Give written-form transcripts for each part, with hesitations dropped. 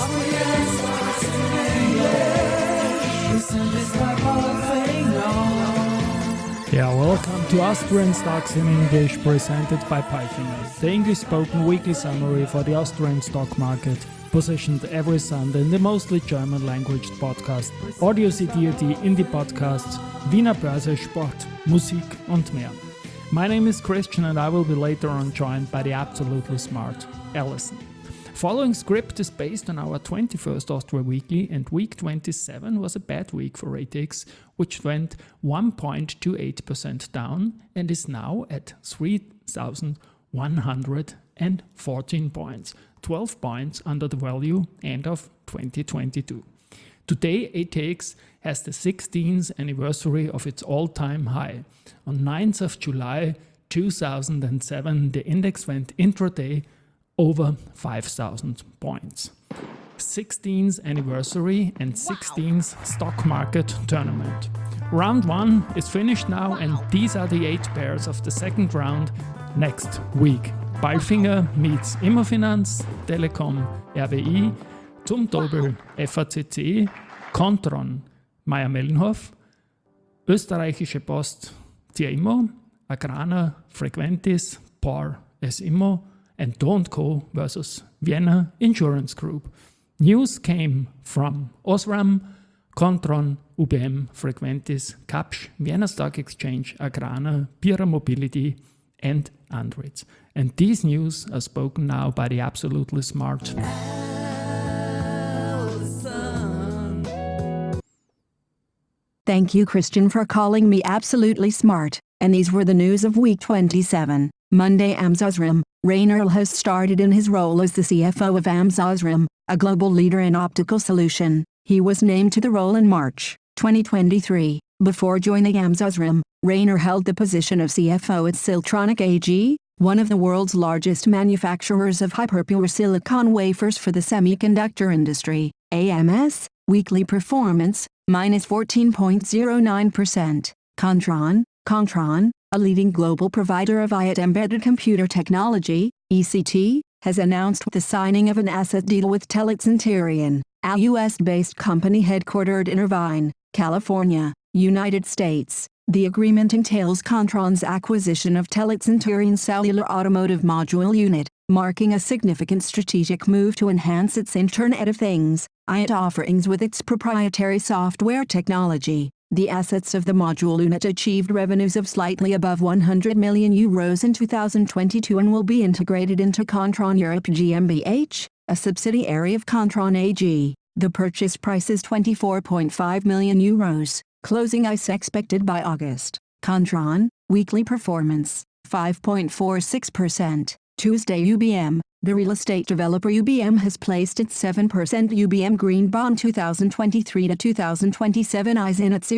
Austrian stocks in English. Listen this type of thing on. Yeah, welcome to Austrian Stocks in English, presented by Palfinger, the English-spoken weekly summary for the Austrian stock market, positioned every Sunday in the mostly German-language podcast, Audio CD in die Podcasts, Wiener Börse, Sport, Musik und mehr. My name is Christian and I will be later on joined by the absolutely smart Alison. Following script is based on our 21st Austria Weekly, and week 27 was a bad week for ATX, which went 1.28% down and is now at 3,114 points, 12 points under the value end of 2022. Today, ATX has the 16th anniversary of its all-time high. On 9th of July 2007, the index went intraday over 5,000 points. 16th anniversary and 16th stock market tournament. Round 1 is finished now, and these are the 8 pairs of the second round next week. Palfinger meets Immofinanz, Telekom, RWI, Zumtobel, FACC, Kontron, Mayr-Melnhof, Österreichische Post, TIA-Immo, Agrana, Frequentis, POR, S-Immo, and Do & Co versus Vienna Insurance Group. News came from Osram, Kontron, UBM, Frequentis, Kapsch, Vienna Stock Exchange, Agrana, Pira Mobility, and Andritz. And these news are spoken now by the absolutely smart Alison. Thank you, Christian, for calling me absolutely smart. And these were the news of week 27. Monday, AMS OSRAM. Rainer has started in his role as the CFO of AMS OSRAM, a global leader in optical solution. He was named to the role in March 2023. Before joining AMS OSRAM, Rainer held the position of CFO at Siltronic AG, one of the world's largest manufacturers of hyperpure silicon wafers for the semiconductor industry. AMS, weekly performance, minus 14.09%. Kontron, a leading global provider of IoT embedded computer technology, ECT, has announced the signing of an asset deal with Telit Centurion, a U.S.-based company headquartered in Irvine, California, United States. The agreement entails Kontron's acquisition of Telit Centurion's cellular automotive module unit, marking a significant strategic move to enhance its Internet of Things, IoT offerings with its proprietary software technology. The assets of the module unit achieved revenues of slightly above 100 million euros in 2022 and will be integrated into Kontron Europe GmbH, a subsidiary of Kontron AG. The purchase price is 24.5 million euros. Closing is expected by August. Kontron, weekly performance, 5.46%. Tuesday, UBM. The real estate developer UBM has placed its 7% UBM Green Bond 2023 to 2027 eyes in at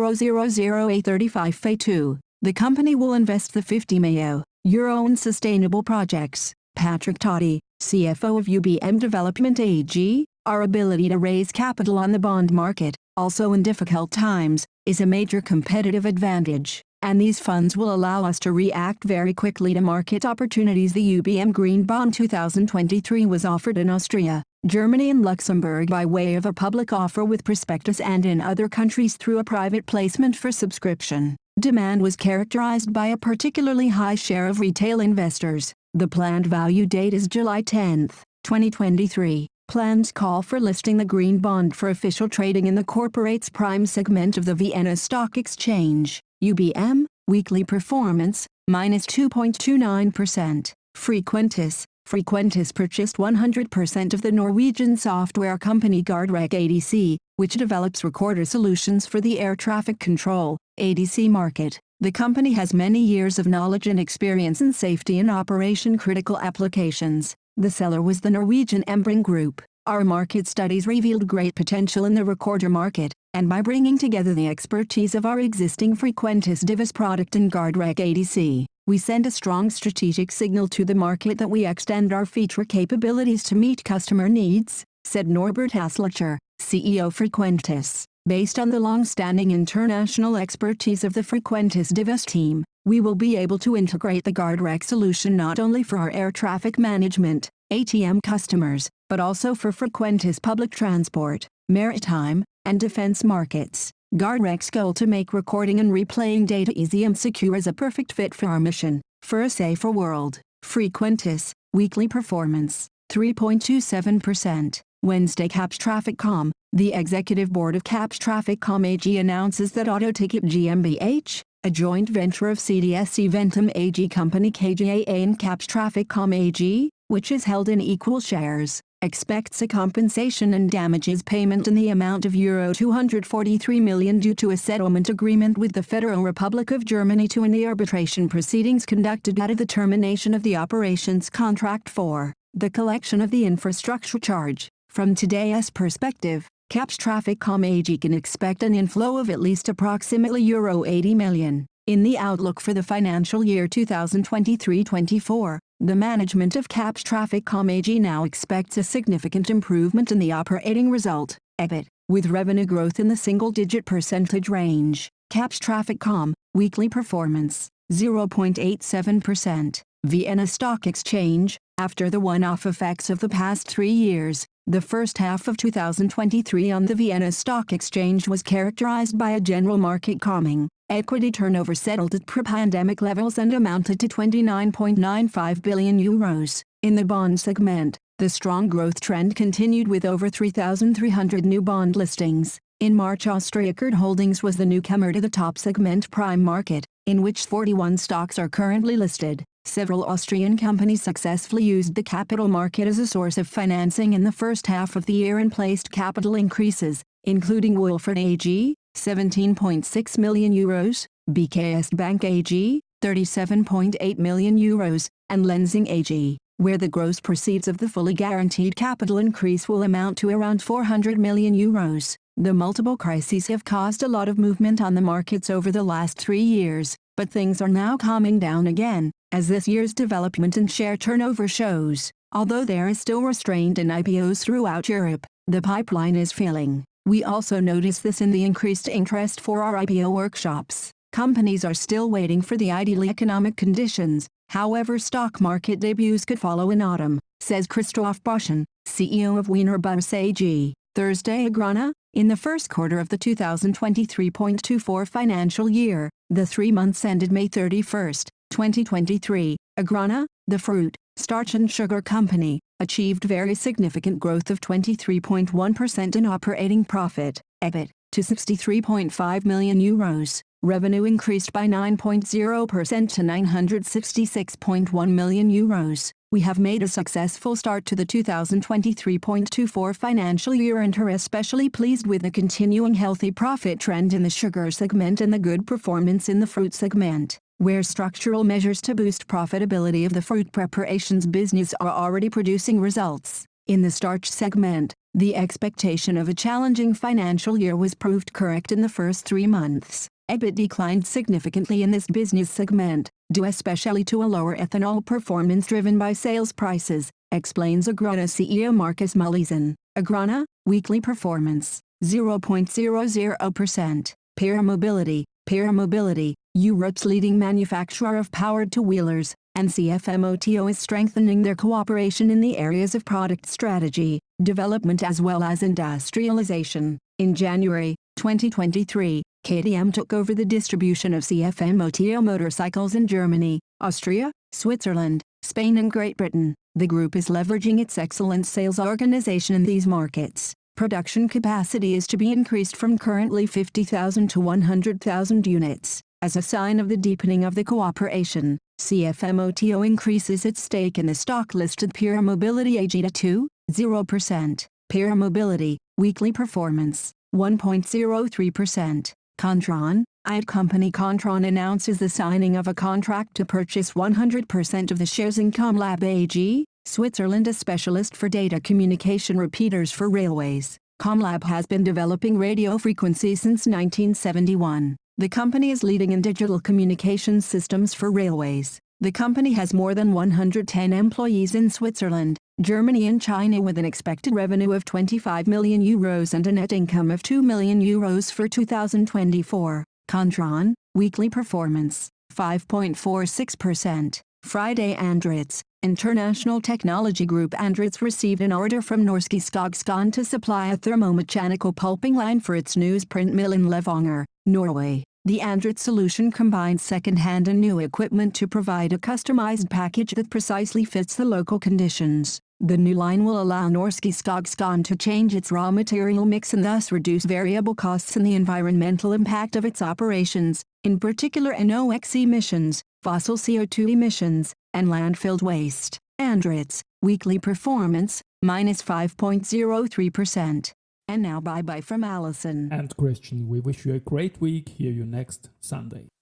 0.000835 Fe2. The company will invest the 50 million euro in sustainable projects. Patrick Toddy, CFO of UBM Development AG, our ability to raise capital on the bond market, also in difficult times, is a major competitive advantage. And these funds will allow us to react very quickly to market opportunities. The UBM Green Bond 2023 was offered in Austria, Germany and Luxembourg by way of a public offer with prospectus, and in other countries through a private placement for subscription. Demand was characterized by a particularly high share of retail investors. The planned value date is July 10, 2023. Plans call for listing the Green Bond for official trading in the corporate's prime segment of the Vienna Stock Exchange. UBM, weekly performance, minus 2.29%. Frequentis purchased 100% of the Norwegian software company Guardrec ADC, which develops recorder solutions for the air traffic control, ADC market. The company has many years of knowledge and experience in safety and operation critical applications. The seller was the Norwegian Embring Group. Our market studies revealed great potential in the recorder market, and by bringing together the expertise of our existing Frequentis Divis product and Guardrec ADC, we send a strong strategic signal to the market that we extend our feature capabilities to meet customer needs, said Norbert Haslacher, CEO Frequentis. Based on the long-standing international expertise of the Frequentis Divis team, we will be able to integrate the GuardRec solution not only for our air traffic management, ATM customers, but also for Frequentis public transport, maritime, and defense markets. GuardRec's goal to make recording and replaying data easy and secure is a perfect fit for our mission. For a safer world, Frequentis, weekly performance, 3.27%. Wednesday Caps Traffic.com, the executive board of Caps Traffic.com AG announces that Autoticket GmbH, a joint venture of CDS Eventum AG company KGaA and Caps Traffic.com AG, which is held in equal shares, expects a compensation and damages payment in the amount of euro 243 million due to a settlement agreement with the Federal Republic of Germany to end the arbitration proceedings conducted out of the termination of the operations contract for the collection of the infrastructure charge. From today's perspective, Caps Traffic.com AG can expect an inflow of at least approximately euro 80 million. In the outlook for the financial year 2023-24, the management of Caps Traffic.com AG now expects a significant improvement in the operating result, EBIT, with revenue growth in the single-digit percentage range. Caps Traffic.com, weekly performance, 0.87%. Vienna Stock Exchange, after the one-off effects of the past 3 years, the first half of 2023 on the Vienna Stock Exchange was characterized by a general market calming. Equity turnover settled at pre-pandemic levels and amounted to 29.95 billion euros. In the bond segment, the strong growth trend continued with over 3,300 new bond listings. In March, Austriacard Holdings was the newcomer to the top segment prime market, in which 41 stocks are currently listed. Several Austrian companies successfully used the capital market as a source of financing in the first half of the year and placed capital increases, including Wolfert AG, 17.6 million euros, BKS Bank AG, 37.8 million euros, and Lenzing AG, where the gross proceeds of the fully guaranteed capital increase will amount to around 400 million euros. The multiple crises have caused a lot of movement on the markets over the last 3 years, but things are now calming down again, as this year's development in share turnover shows. Although there is still restraint in IPOs throughout Europe, the pipeline is filling. We also notice this in the increased interest for our IPO workshops. Companies are still waiting for the ideal economic conditions, however stock market debuts could follow in autumn, says Christoph Boschen, CEO of Wiener Börse AG. Thursday Agrana, in the first quarter of the 2023.24 financial year, the 3 months ended May 31, 2023, Agrana, the fruit, starch and sugar company, achieved very significant growth of 23.1% in operating profit, EBIT, to 63.5 million euros. Revenue increased by 9.0% to 966.1 million euros. We have made a successful start to the 2023.24 financial year and are especially pleased with the continuing healthy profit trend in the sugar segment and the good performance in the fruit segment, where structural measures to boost profitability of the fruit preparations business are already producing results. In the starch segment, the expectation of a challenging financial year was proved correct in the first 3 months. EBIT declined significantly in this business segment, due especially to a lower ethanol performance driven by sales prices, explains Agrana CEO Markus Mullisen. Agrana, weekly performance, 0.00%. Pierer Mobility, Europe's leading manufacturer of powered two-wheelers, and CFMOTO is strengthening their cooperation in the areas of product strategy, development as well as industrialization. In January 2023, KTM took over the distribution of CFMOTO motorcycles in Germany, Austria, Switzerland, Spain and Great Britain. The group is leveraging its excellent sales organization in these markets. Production capacity is to be increased from currently 50,000 to 100,000 units. As a sign of the deepening of the cooperation, CFMOTO increases its stake in the stock-listed Pierer Mobility AG to 0%. Pierer Mobility, weekly performance, 1.03%. Kontron, IT company Kontron announces the signing of a contract to purchase 100% of the shares in Comlab AG, Switzerland, a specialist for data communication repeaters for railways. Comlab has been developing radio frequencies since 1971. The company is leading in digital communication systems for railways. The company has more than 110 employees in Switzerland, Germany and China with an expected revenue of 25 million euros and a net income of 2 million euros for 2024. Kontron, weekly performance, 5.46%. Friday Andritz. International Technology Group Andritz received an order from Norske Skogskon to supply a thermomechanical pulping line for its newsprint mill in Levanger, Norway. The Andritz solution combines second-hand and new equipment to provide a customized package that precisely fits the local conditions. The new line will allow Norske Skogskon to change its raw material mix and thus reduce variable costs and the environmental impact of its operations, in particular NOx emissions, fossil CO2 emissions, and landfill waste. Andritz, weekly performance, minus 5.03%. And now bye-bye from Allison and Christian. We wish you a great week. Hear you next Sunday.